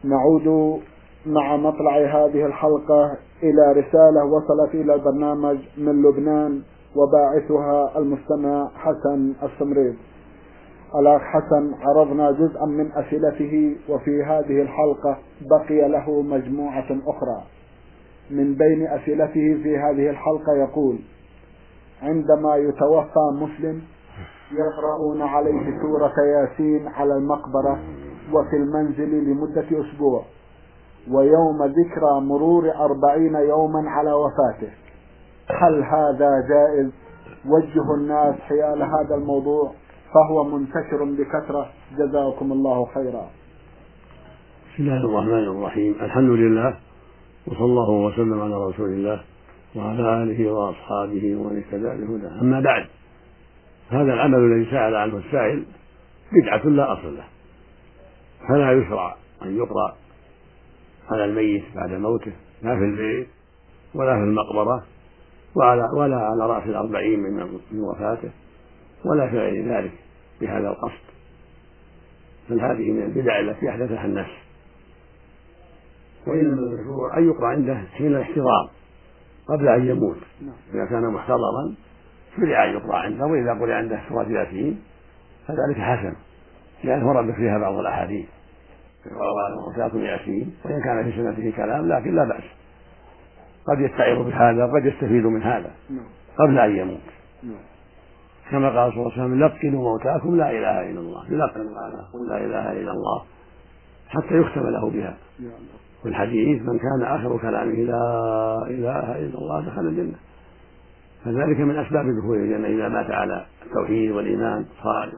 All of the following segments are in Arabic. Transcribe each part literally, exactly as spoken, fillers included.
نعود مع مطلع هذه الحلقة إلى رسالة وصلت إلى البرنامج من لبنان، وباعثها المستمع حسن السمريد. الأخ حسن عرضنا جزءا من أسئلته، وفي هذه الحلقة بقي له مجموعة أخرى. من بين أسئلته في هذه الحلقة يقول: عندما يتوفى مسلم يقرؤون عليه سورة ياسين على المقبرة وفي المنزل لمدة أسبوع، ويوم ذكرى مرور أربعين يوما على وفاته، هل هذا جائز؟ وجه الناس حيال هذا الموضوع فهو منتشر بكثرة، جزاكم الله خيرا. بسم الله الرحمن الرحيم، الحمد لله، وصلى الله وسلم على رسول الله وعلى آله وأصحابه ومن اهتدى بهداه. أما بعد، هذا العمل الذي سأل عنه السائل بدعة لا أصل له، فلا يشرع أن يقرأ على الميت بعد موته، لا في البيت ولا في المقبرة ولا, ولا على رأس الأربعين من وفاته ولا في غير ذلك بهذا القصد، بل هذه من البدع التي أحدثها الناس. وإنما المشروع أن يقرأ عنده حين الاحتضار قبل أن يموت، إذا كان محتضرا شرع أن يقرأ عنده، وإذا قرأ عنده سورة ياسين فذلك حسن، لأنه ورد فيها بعض الأحاديث وتاكم ياسين، وإن كان في سنته كلام لكن لا بأس، قد يستعير بهذا وقد يستفيد من هذا قبل أن يموت، كما قال صلى الله عليه وسلم: لقنوا موتاكم لا إله إلا الله، يلقن قل لا إله إلا الله حتى يختم له بها. في الحديث: من كان آخر كلامه لا إله إلا الله دخل الجنة. فذلك من أسباب دخول الجنة إذا مات على التوحيد والإيمان صالح.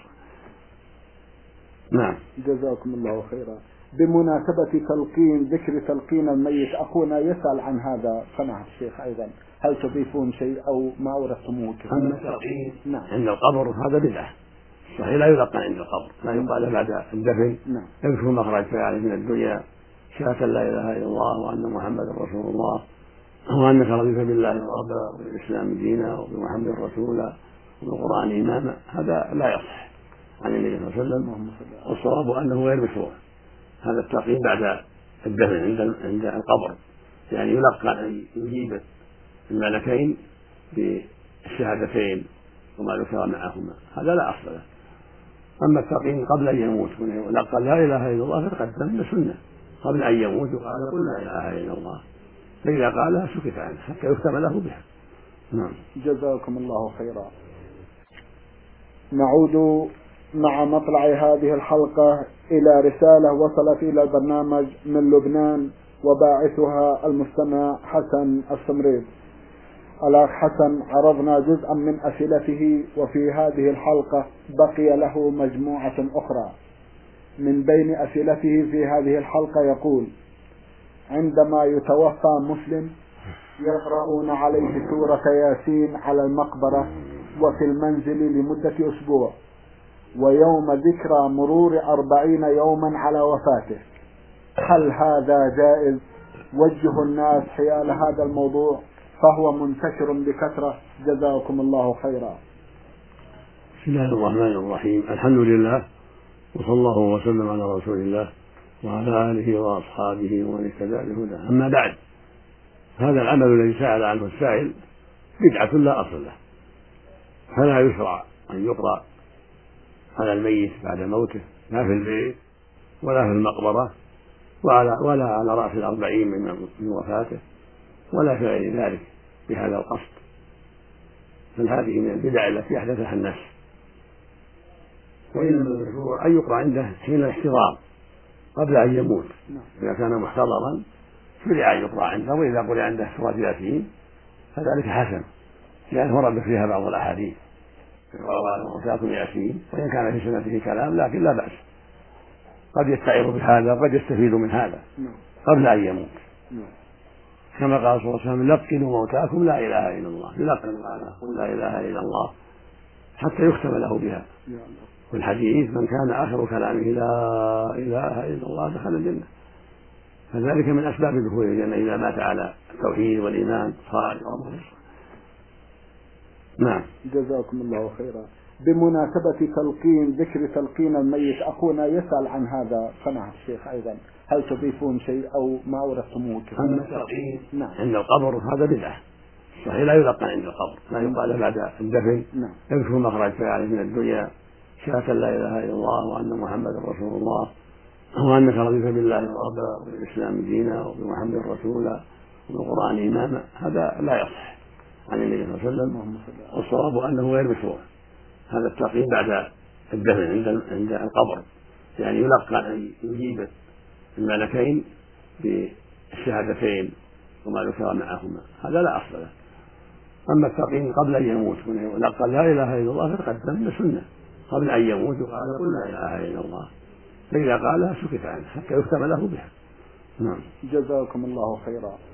نعم، جزاكم الله خيرا. بمناسبة تلقين ذكر تلقين الميت، أخونا يسأل عن هذا سماحة الشيخ أيضا، هل تضيفون شيء أو ما أوردتموه؟ أما التلقين نعم. عند القبر هذا بدعة صحيح، لا يلقن عند القبر، لا يقال بعد الدفن نعم. يذكر مخرج فعله من الدنيا، شهادة لا إله إلا الله وأن محمدا رسول الله، وأنك رضيت بالله ربا وبالإسلام دينا وبمحمد رسولا وبالقرآن إماما، هذا لا يصح عن النبي صلى الله عليه وسلم، والصواب أنه غير مشروع هذا التلقين بعد الدفن عند عند القبر، يعني يلقن أن يجيب الملكين بالشهادتين وما ذكر معهما، هذا لا أصل له. أما التلقين قبل أن يموت يلقن لا إله إلا الله فقد تم سنة، قبل أن يموت وقال قل لا إله إلا الله، فإذا قالها سكت عنه حتى يختم له بها. نعم، جزاكم الله خيرا. نعود مع مطلع هذه الحلقة إلى رسالة وصلت إلى البرنامج من لبنان، وباعثها المستمع حسن السمريد. الأخ حسن عرضنا جزءا من أسئلته، وفي هذه الحلقة بقي له مجموعة أخرى. من بين أسئلته في هذه الحلقة يقول: عندما يتوفى مسلم يقرؤون عليه سورة ياسين على المقبرة وفي المنزل لمدة أسبوع، ويوم ذكرى مرور أربعين يوما على وفاته، هل هذا جائز؟ وجه الناس حيال هذا الموضوع فهو منتشر بكثرة، جزاكم الله خيرا. بسم الله الرحمن الرحيم، الحمد لله، وصلى الله وسلم على رسول الله وعلى آله وأصحابه ومن اهتدى بهداه. أما بعد، هذا العمل الذي سأل عنه السائل بدعة لا أصل له، فلا يشرع أن يقرأ على الميت بعد موته، لا في البيت ولا في المقبرة ولا, ولا على رأس الأربعين من وفاته ولا في غير ذلك بهذا القصد، بل هذه من البدع التي أحدثها الناس. وإنما المشروع أن يقرأ عنده حين الاحتضار قبل أن يموت، إذا كان محتضرا شرع أن يقرأ عنده، وإذا قرأ عنده سورة ياسين فذلك حسن، لأنه ورد فيها بعض الأحاديث وتاكم ياسين، وإن كان في سنته كلام لكن لا بأس، قد يستعير بهذا وقد يستفيد من هذا قبل أن يموت، كما قال صلى الله عليه وسلم: لقنوا موتاكم لا إله إلا الله، يلقن قل لا إله إلا الله حتى يختم له بها. في الحديث: من كان آخر كلامه لا إله إلا الله دخل الجنة. فذلك من أسباب دخول الجنة إذا مات على التوحيد والإيمان صالح. نعم، جزاكم الله خيرا. بمناسبة تلقين ذكر تلقين الميت أخونا يسأل عن هذا سماحة الشيخ أيضا، هل تضيفون شيء أو ما أوردتموه؟ أما التلقين نعم. عند القبر هذا بدعة، صحيح لا يلقن عند القبر، لا يقال بعد الدفن نعم. يذكر ما خرج عليه من الدنيا شهادة لا إله إلا الله وأن محمدا رسول الله وأنك رضيت بالله ربا وبالإسلام دينا وبمحمد رسولا وبالقرآن إماما، هذا لا يصح عن النبي صلى الله عليه وسلم، والصواب أنه غير مشروع هذا التلقين بعد الدفن عند عند القبر، يعني يلقى أن يجيب الملكين بالشهادتين وما ذكر معهما، هذا لا أصل له. أما التلقين قبل أن يموت يلقى لا إله إلا الله فتقدم بسنة قبل أن يموت وقال قل لا إله إلا الله، فإذا قالها سكت عنه حتى يختم له بها. نعم. جزاكم الله خيرا.